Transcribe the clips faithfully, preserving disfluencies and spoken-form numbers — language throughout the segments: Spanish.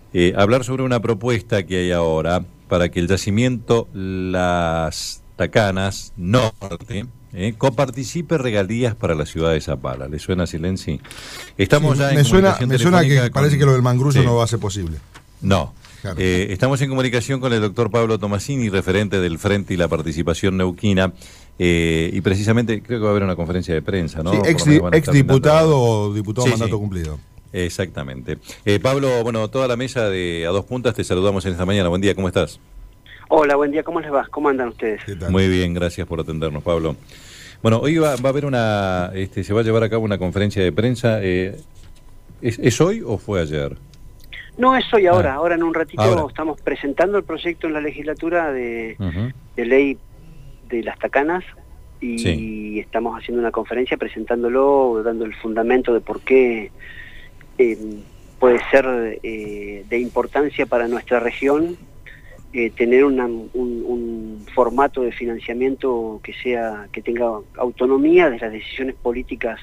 eh, hablar sobre una propuesta que hay ahora para que el yacimiento Las Tacanas Norte eh, coparticipe regalías para la ciudad de Zapala. ¿Le suena, Silenzi? Estamos Sí, ya me en suena, comunicación me suena que con... parece que lo del mangrullo sí. no va a ser posible. No. Claro. Eh, estamos en comunicación con el doctor Pablo Tomasini, referente del Frente y la Participación Neuquina, eh, y precisamente creo que va a haber una conferencia de prensa, ¿no? Sí, ex, Por lo menos van a ex estar diputado brindando... o diputado Sí, mandato sí. cumplido. Exactamente. Eh, Pablo, bueno, toda la mesa de A Dos Puntas te saludamos en esta mañana. Buen día, ¿cómo estás? Hola, buen día, ¿cómo les va? ¿Cómo andan ustedes? ¿Qué tal? Muy bien, gracias por atendernos, Pablo. Bueno, hoy va, va a haber una, este, se va a llevar a cabo una conferencia de prensa. Eh, ¿es, ¿Es hoy o fue ayer? No, es hoy, ahora. Ah, ahora en un ratito ahora. estamos presentando el proyecto en la legislatura de, Uh-huh. de ley de las tacanas y Sí. estamos haciendo una conferencia presentándolo, dando el fundamento de por qué eh, puede ser eh, de importancia para nuestra región eh, tener una, un, un formato de financiamiento que sea que tenga autonomía de las decisiones políticas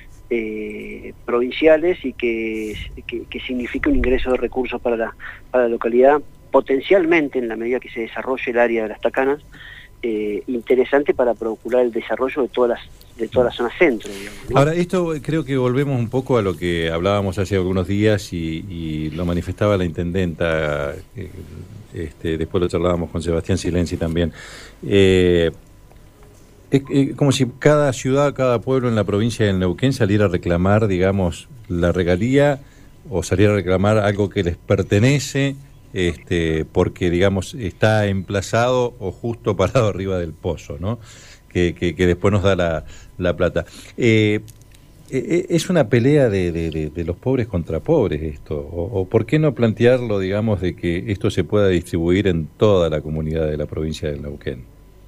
Eh, provinciales y que, que, que signifique un ingreso de recursos para la, para la localidad, potencialmente en la medida que se desarrolle el área de las tacanas, eh, interesante para procurar el desarrollo de todas las de toda la zona centro, digamos, ¿no? Ahora, esto creo que volvemos un poco a lo que hablábamos hace algunos días y, y lo manifestaba la intendenta, eh, este, después lo charlábamos con Sebastián Silenzi también. Eh, Es eh, como si cada ciudad, cada pueblo en la provincia del Neuquén saliera a reclamar, digamos, la regalía o saliera a reclamar algo que les pertenece, este, porque, digamos, está emplazado o justo parado arriba del pozo, ¿no? Que, que, que después nos da la, la plata. Eh, eh, ¿Es una pelea de, de, de, de los pobres contra pobres esto? O, ¿O por qué no plantearlo, digamos, de que esto se pueda distribuir en toda la comunidad de la provincia del Neuquén?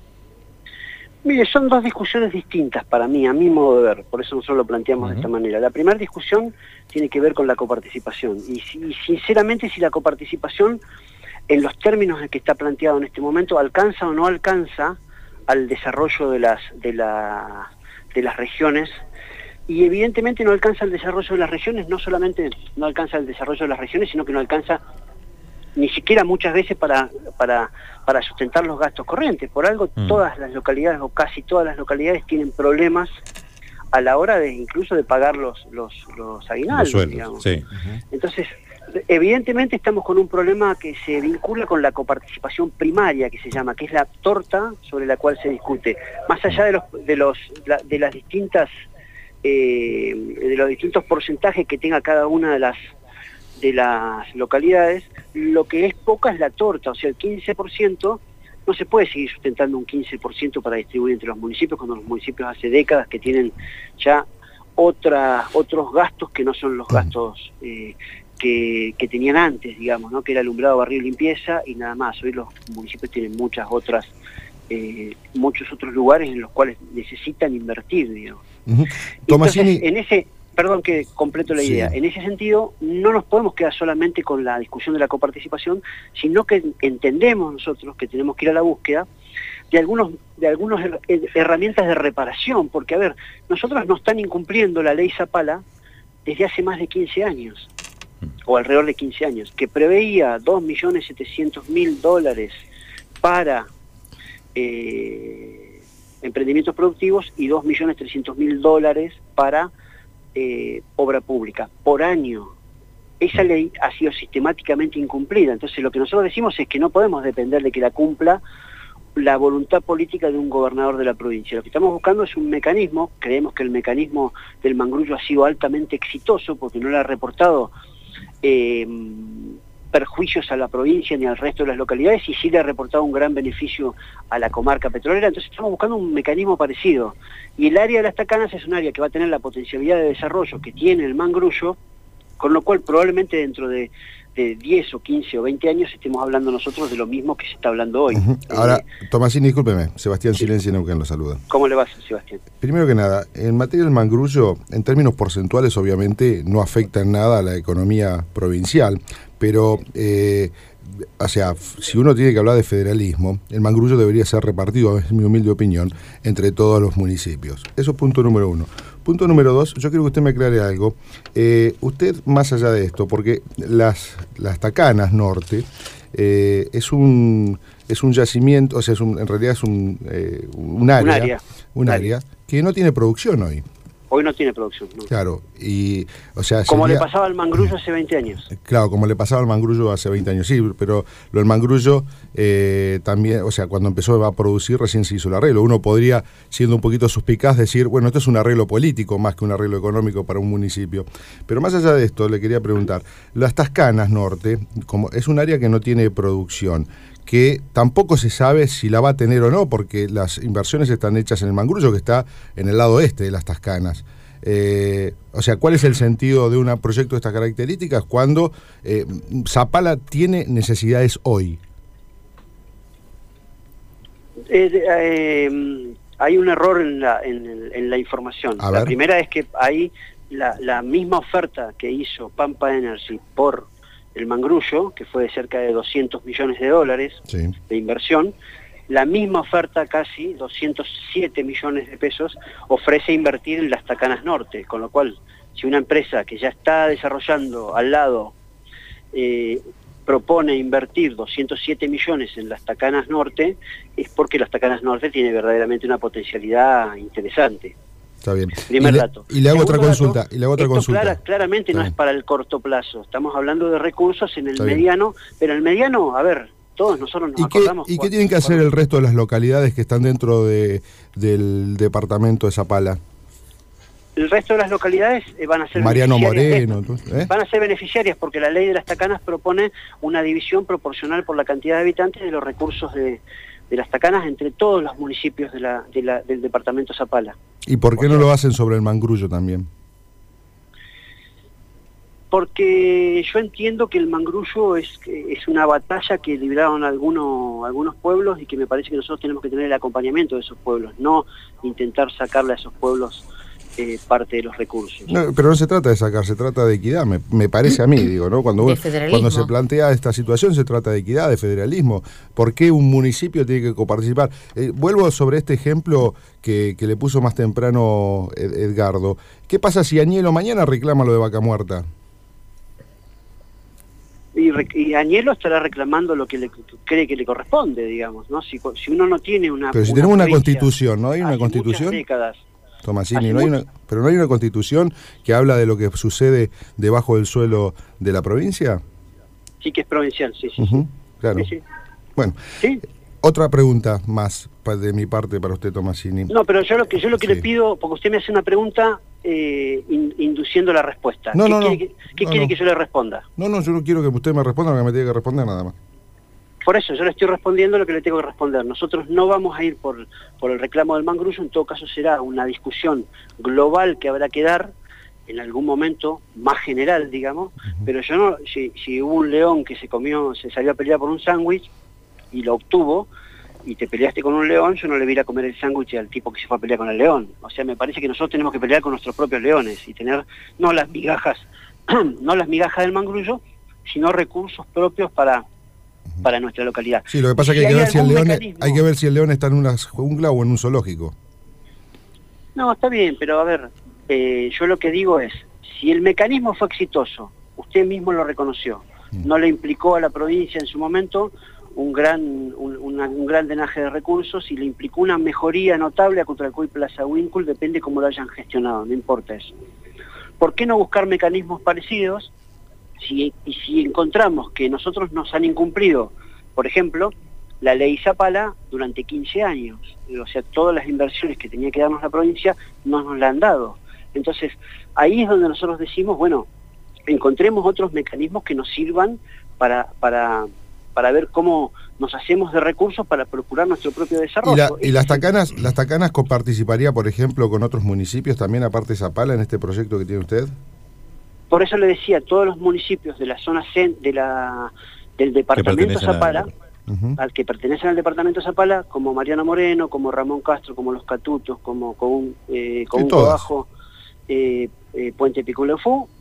Mire, son dos discusiones distintas para mí, a mi modo de ver, por eso nosotros lo planteamos uh-huh. de esta manera. La primera discusión tiene que ver con la coparticipación, y, y sinceramente si la coparticipación, en los términos en que está planteado en este momento, alcanza o no alcanza al desarrollo de las, de la, de las regiones, y evidentemente no alcanza el desarrollo de las regiones, no solamente no alcanza el desarrollo de las regiones, sino que no alcanza ni siquiera muchas veces para, para, para sustentar los gastos corrientes. Por algo mm. todas las localidades o casi todas las localidades tienen problemas a la hora de incluso de pagar los, los, los aguinaldos, los sueldos, digamos. Sí. Uh-huh. Entonces, evidentemente estamos con un problema que se vincula con la coparticipación primaria, que se llama, que es la torta sobre la cual se discute. Más allá de los de los de las distintas eh, de los distintos porcentajes que tenga cada una de las de las localidades, lo que es poca es la torta, o sea, el quince por ciento, no se puede seguir sustentando un quince por ciento para distribuir entre los municipios, cuando los municipios hace décadas que tienen ya otra, otros gastos que no son los gastos eh, que, que tenían antes, digamos, ¿no? Que era alumbrado, barrio y limpieza y nada más. Hoy los municipios tienen muchas otras, eh, muchos otros lugares en los cuales necesitan invertir, digamos. Uh-huh. Tomasini... Entonces, en ese... Perdón que completo la idea. Sí. En ese sentido, no nos podemos quedar solamente con la discusión de la coparticipación, sino que entendemos nosotros que tenemos que ir a la búsqueda de algunos de algunas her herramientas de reparación, porque, a ver, nosotros nos están incumpliendo la ley Zapala desde hace más de quince años, o alrededor de quince años, que preveía dos millones setecientos mil dólares para eh, emprendimientos productivos y dos millones trescientos mil dólares para Eh, obra pública por año. Esa ley ha sido sistemáticamente incumplida. Entonces lo que nosotros decimos es que no podemos depender de que la cumpla la voluntad política de un gobernador de la provincia. Lo que estamos buscando es un mecanismo, creemos que el mecanismo del mangrullo ha sido altamente exitoso porque no le ha reportado eh, perjuicios a la provincia ni al resto de las localidades y sí le ha reportado un gran beneficio a la comarca petrolera. Entonces estamos buscando un mecanismo parecido. Y el área de las tacanas es un área que va a tener la potencialidad de desarrollo que tiene el mangrullo, con lo cual probablemente dentro de, de diez o quince o veinte años estemos hablando nosotros de lo mismo que se está hablando hoy. Uh-huh. Ahora, eh, Tomasini, discúlpeme, Sebastián sí. Silenzi Neuquén lo saluda. ¿Cómo le va, Sebastián? Primero que nada, en materia del mangrullo, en términos porcentuales obviamente no afecta en nada a la economía provincial, pero eh, o sea, si uno tiene que hablar de federalismo, el mangrullo debería ser repartido, es mi humilde opinión, entre todos los municipios. Eso es punto número uno. Punto número dos, yo quiero que usted me aclare algo. Eh, usted, más allá de esto, porque las, las Tacanas Norte eh, es un es un yacimiento, o sea, es un, en realidad es un, eh, un área, un área, un área que no tiene producción hoy. Hoy no tiene producción, ¿no? Claro, y, o sea... Como sería, le pasaba al mangrullo hace veinte años. Claro, como le pasaba al mangrullo hace veinte años, sí, pero lo del mangrullo eh, también, o sea, cuando empezó a producir recién se hizo el arreglo. Uno podría, siendo un poquito suspicaz, decir, bueno, esto es un arreglo político más que un arreglo económico para un municipio. Pero más allá de esto, le quería preguntar, las Tacanas Norte, como es un área que no tiene producción, que tampoco se sabe si la va a tener o no, porque las inversiones están hechas en el mangrullo, que está en el lado este de las Tascanas. Eh, o sea, ¿cuál es el sentido de un proyecto de estas características cuando eh, Zapala tiene necesidades hoy? Eh, eh, hay un error en la, en, en la información. A La ver. primera es que hay la, la misma oferta que hizo Pampa Energy por el mangrullo, que fue de cerca de doscientos millones de dólares Sí. de inversión. La misma oferta, casi doscientos siete millones de pesos, ofrece invertir en las Tacanas Norte, con lo cual, si una empresa que ya está desarrollando al lado eh, propone invertir doscientos siete millones en las Tacanas Norte, es porque las Tacanas Norte tiene verdaderamente una potencialidad interesante. Está bien. Primer y le, dato. Y le hago Segundo otra consulta. dato, Y le hago otra esto consulta. clara- claramente Está no bien. es para el corto plazo. Estamos hablando de recursos en el Está bien. mediano, pero el mediano, a ver, todos nosotros nos ¿Y qué, acordamos... ¿Y qué cuando- tienen que hacer cuando- el resto de las localidades que están dentro de, del departamento de Zapala? El resto de las localidades eh, van a ser Mariano beneficiarias de Moreno, esto. ¿eh? Van a ser beneficiarias porque la ley de las Tacanas propone una división proporcional por la cantidad de habitantes de los recursos de, de las Tacanas entre todos los municipios de la, de la, del departamento Zapala. ¿Y por qué no lo hacen sobre el mangrullo también? Porque yo entiendo que el mangrullo es, es una batalla que libraron algunos, algunos pueblos y que me parece que nosotros tenemos que tener el acompañamiento de esos pueblos, no intentar sacarle a esos pueblos eh, parte de los recursos. No, pero no se trata de sacar, se trata de equidad, me, me parece a mí, digo, ¿no? Cuando, De uno- federalismo. cuando se plantea esta situación se trata de equidad, de federalismo. ¿Por qué un municipio tiene que coparticipar? Eh, vuelvo sobre este ejemplo que, que le puso más temprano Ed- Edgardo. ¿Qué pasa si Añelo mañana reclama lo de Vaca Muerta? Y, re- y Añelo estará reclamando lo que le cree que le corresponde, digamos, ¿no? Si, co- si uno no tiene una... Pero si tenemos una provincia constitución, ¿no hay una hace muchas constitución? décadas, Tomasini, Hace ¿no hay mucho- una, pero no hay una constitución que habla de lo que sucede debajo del suelo de la provincia. sí que es provincial, sí, sí. Ujú, claro. sí, sí. Bueno, ¿Sí? otra pregunta más pa- de mi parte para usted, Tomasini. No, pero yo lo que yo lo que Sí. le pido, porque usted me hace una pregunta eh, in- induciendo la respuesta. No, ¿Qué no, no. quiere, que, qué No, quiere no. que yo le responda? No, no, yo no quiero que usted me responda lo que me tiene que responder nada más. Por eso yo le estoy respondiendo lo que le tengo que responder. Nosotros no vamos a ir por, por el reclamo del mangrullo, en todo caso será una discusión global que habrá que dar en algún momento, más general, digamos, pero yo no, si, si hubo un león que se comió, se salió a pelear por un sándwich y lo obtuvo, y te peleaste con un león, yo no le voy a ir a comer el sándwich al tipo que se fue a pelear con el león. O sea, me parece que nosotros tenemos que pelear con nuestros propios leones y tener no las migajas, no las migajas del mangrullo, sino recursos propios para, para nuestra localidad. Sí, lo que pasa es Si que hay que, hay ver si el algún león, mecanismo- hay que ver si el león está en una jungla o en un zoológico. No, está bien, pero a ver, eh, yo lo que digo es, si el mecanismo fue exitoso, usted mismo lo reconoció, no le implicó a la provincia en su momento un gran un, una- un gran drenaje de recursos y le implicó una mejoría notable a Cutralcó y Plaza Winkle, depende cómo lo hayan gestionado, no importa eso. ¿Por qué no buscar mecanismos parecidos si, y si encontramos que nosotros nos han incumplido, por ejemplo, la ley Zapala durante quince años? O sea, todas las inversiones que tenía que darnos la provincia no nos la han dado. Entonces, ahí es donde nosotros decimos, bueno, encontremos otros mecanismos que nos sirvan para, para, para ver cómo nos hacemos de recursos para procurar nuestro propio desarrollo. ¿Y, la, y Ese las es el- tacanas las tacanas coparticiparía, por ejemplo, con otros municipios también, aparte de Zapala, en este proyecto que tiene usted? Por eso le decía, todos los municipios de la zona cen, de la, del departamento pertenecen a- Zapala, Ujú. al que pertenecen al departamento Zapala, como Mariano Moreno, como Ramón Castro, como Los Catutos, como con eh, Sí, con todas. Bajo, eh, eh, Puente Pico Leufú,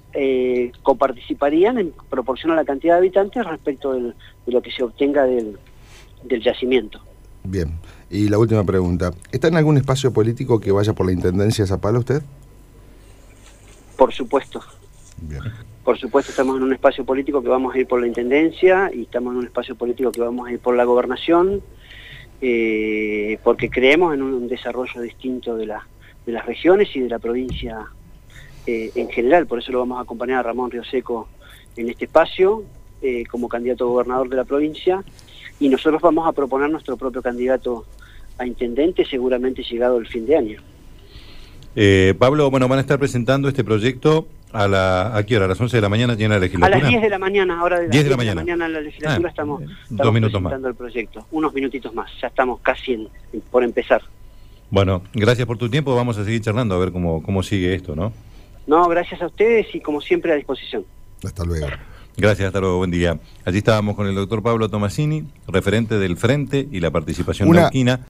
eh, coparticiparían en proporción a la cantidad de habitantes respecto del, de lo que se obtenga del, del yacimiento. Bien, y la última pregunta, ¿está en algún espacio político que vaya por la Intendencia de Zapala usted? Por supuesto. Bien. Por supuesto, estamos en un espacio político que vamos a ir por la Intendencia y estamos en un espacio político que vamos a ir por la Gobernación, eh, porque creemos en un desarrollo distinto de, la, de las regiones y de la provincia eh, en general. Por eso lo vamos a acompañar a Ramón Rioseco en este espacio eh, como candidato a gobernador de la provincia, y nosotros vamos a proponer nuestro propio candidato a intendente, seguramente llegado el fin de año. Eh, Pablo, bueno, van a estar presentando este proyecto a la ¿a qué hora? ¿A las once de la mañana tiene la legislatura? A las diez de la mañana, ahora de las diez de la mañana. mañana en la legislatura ah, estamos, estamos dos minutos presentando más. el proyecto. Unos minutitos más, ya estamos casi en, en, por empezar. Bueno, gracias por tu tiempo, vamos a seguir charlando a ver cómo, cómo sigue esto, ¿no? No, gracias a ustedes y como siempre a disposición. Hasta luego. Gracias, hasta luego, buen día. Allí estábamos con el doctor Pablo Tomasini, referente del Frente y la Participación Una... Neuquina.